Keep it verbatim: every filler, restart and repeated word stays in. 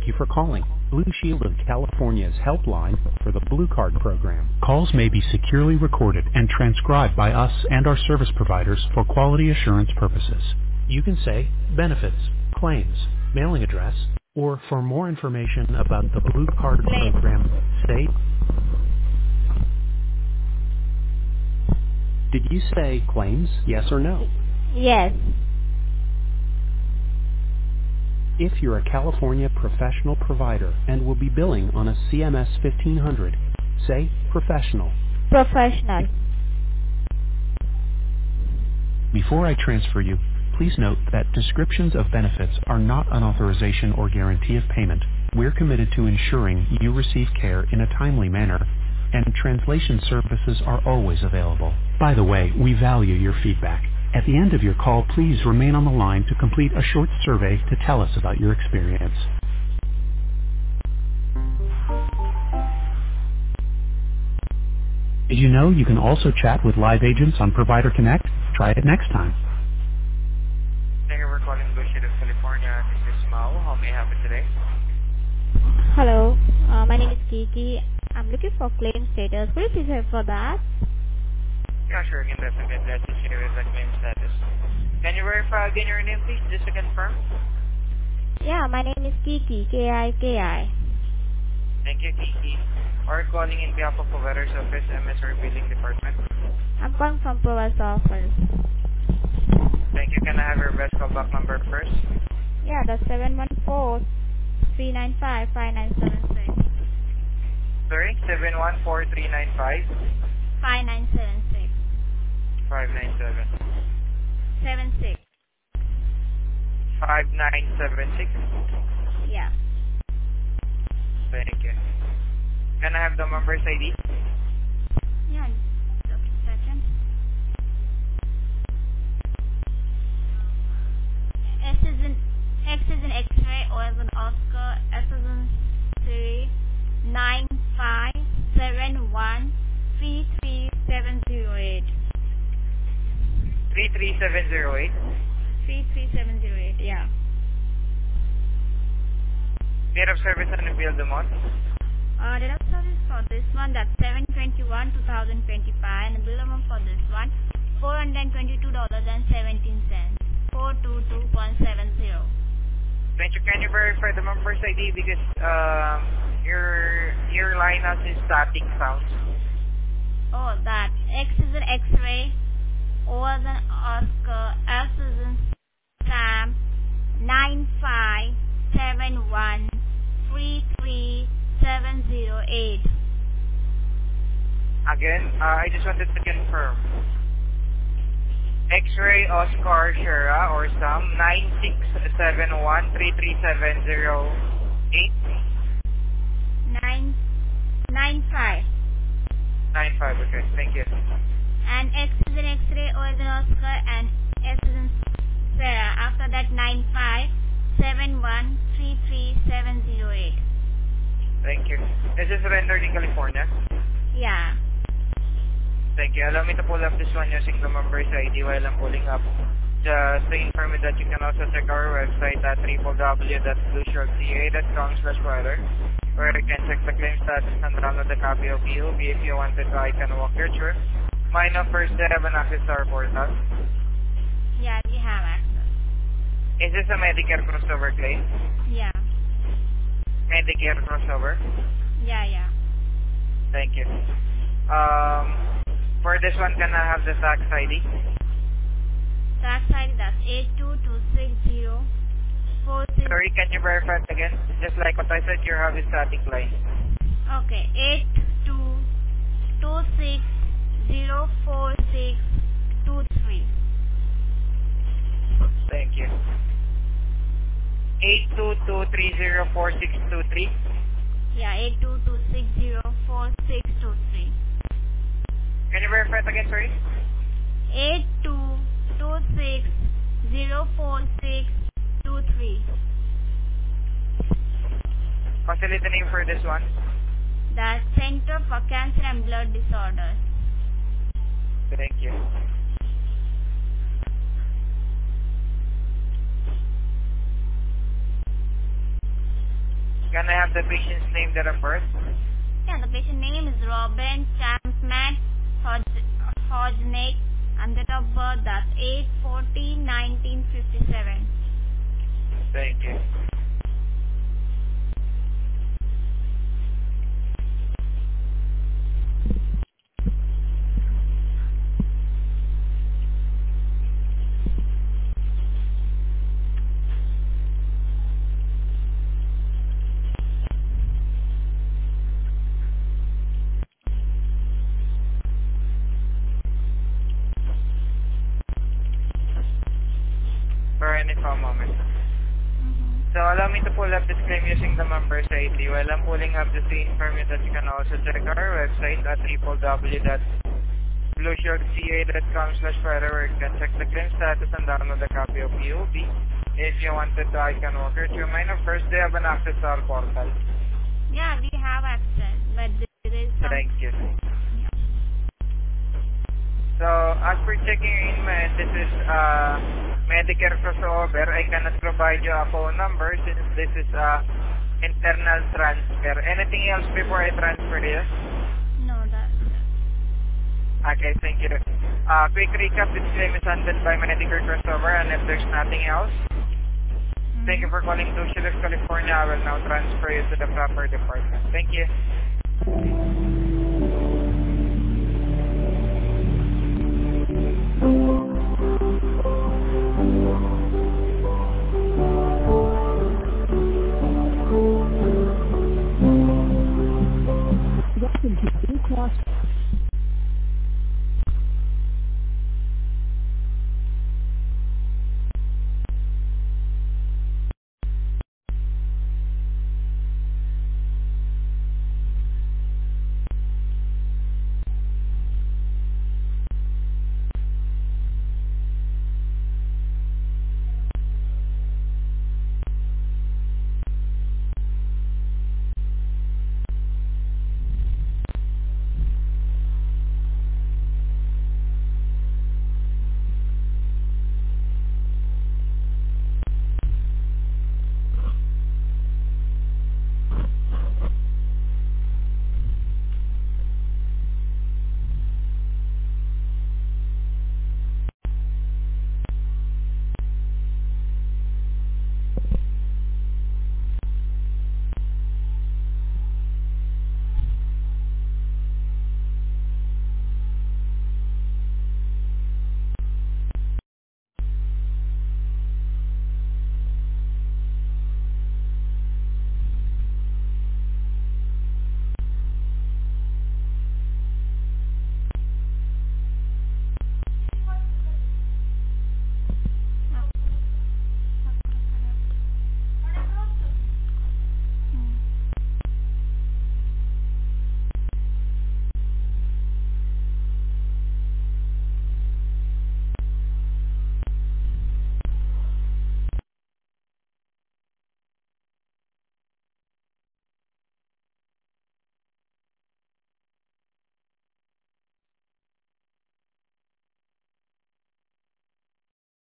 Thank you for calling Blue Shield of California's helpline for the Blue Card program. Calls may be securely recorded and transcribed by us and our service providers for quality assurance purposes. You can say benefits, claims, mailing address, or for more information about the Blue Card Claim. program, say, did you say claims, yes or no? Yes. If you're a California professional provider and will be billing on a C M S fifteen hundred, say professional. Professional. Before I transfer you, please note that descriptions of benefits are not an authorization or guarantee of payment. We're committed to ensuring you receive care in a timely manner, and translation services are always available. By the way, we value your feedback. At the end of your call, please remain on the line to complete a short survey to tell us about your experience. Did you know you can also chat with live agents on Provider Connect? Try it next time. Thank you for calling Blue Shield of California. This is Mao. How may I help you today? Hello. Uh, my name is Kiki. I'm looking for claim status. Could you please help for that? Yeah, sure. Again, definitely glad to share with the claim status. Can you verify again your name, please, just to confirm? Yeah, my name is Kiki. K I K I. Thank you, Kiki. Are you calling in behalf of Provider's Office, M S or Billing Department? I'm calling from Provider's office. Thank you. Can I have your best callback number first? Yeah, that's seven one four, three nine five, five nine seven six. Sorry, seven one four three nine five five nine seven six. five nine seven. seven six. five nine seven six. Yeah. Thank you. Can I have the member's I D? Yeah, just a second. S is in X is in X-ray, O is in Oscar, S is in three nine five seven one three three seven zero eight. three three seven zero eight. Three three seven zero eight. Yeah. Date of service and the bill the month? Uh, date of service for this one, that's seven twenty one two thousand twenty five, and the bill amount for this one four hundred twenty two dollars and seventeen cents. Four two two one seven zero. Thank you. Can you verify the member's I D because um your your line has a static sound. Oh, that X is in X-ray, O is in Oscar, S is in Sam, nine five seven one three three seven zero eight. Again, uh, I just wanted to confirm. X-ray Oscar Sierra or Sam nine six seven one three three seven zero eight. Nine nine five. Nine five. Okay, thank you. And X is in X-ray, O is in Oscar, and S is in Sarah. After that, nine five seven one three three seven zero eight. Thank you. This is rendered in California. Yeah. Thank you. Allow me to pull up this one using the member's I D while I'm pulling up. Just to inform you that you can also check our website at w w w dot blue shield c a dot com slash weather, where you can check the claim status and download a copy of E O B if you wanted so I can walk you through. My number is have an access to our portal. Yeah, we have access. Is this a Medicare crossover claim? Yeah. Medicare crossover? Yeah, yeah. Thank you. Um, for this one, can I have the tax I D? Tax I D, that's eight two two six zero four six. Sorry, can you verify it again? Just like what I said, you have a static line. Okay, eight two two six zero four six two three. Thank you. eight two two three zero four six two three. Yeah, eight two two six zero four six two three. Can you verify it again, sorry? eight two two six zero four six two three. Facility name for this one? That's Center for Cancer and Blood Disorders. Thank you. Can I have the patient's name, date of birth? Yeah, the patient name is Robin Champman Hodgnick, and date of birth that's eight fourteen nineteen fifty-seven. Thank you. For any for a moment. So allow me to pull up this claim using the members I D. While I'm pulling up this inform you that you can also check our website at w w w dot blue shield c a dot com slash where you can check the claim status and download a copy of P O B. If you wanted to, I can walk you through mine. First, they have an access to our portal. Yeah, we have access, but there is some... Thank you. Yeah. So, as per checking in, man, this is uh, Medicare crossover. I cannot provide you a phone number since this is uh, internal transfer. Anything else before I transfer you? No, that's it. Okay, thank you. Uh, quick recap, this claim is handled by Medicare crossover, and if there's nothing else, Mhm. thank you for calling Blue Shield of California. I will now transfer you to the proper department. Thank you.